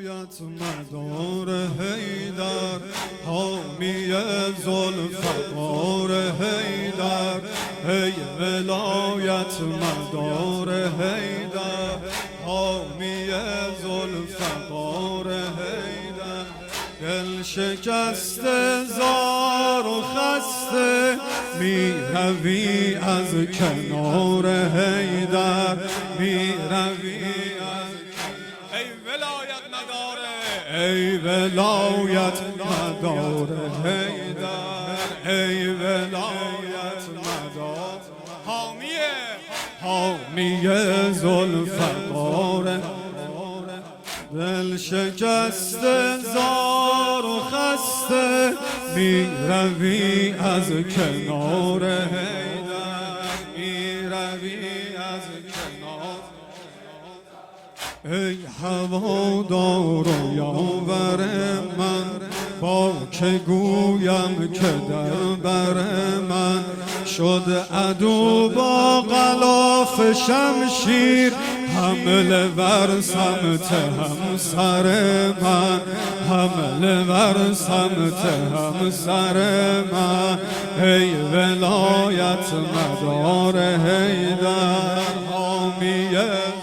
ولایت مدار حیدر، حامی ذوالفقار حیدر. ای ولایت مدار حیدر، حامی ذوالفقار حیدر. دل شکسته زار و خسته می روی از کنار حیدر، می روی از ای ولایت مداره، ای ولایت مدار حیدر، ای ولایت مدار حامی ذوالفقار. دل شکسته زار و خسته می روی از کنار حیدر، می روی از کنار. ای هوادار و یاور من، با که گویم که در بر من شد عدو با غلاف شمشیر، حمله بر سمت همسر من، حمله بر سمت همسر من. ای ولایت مدار حیدر، حامی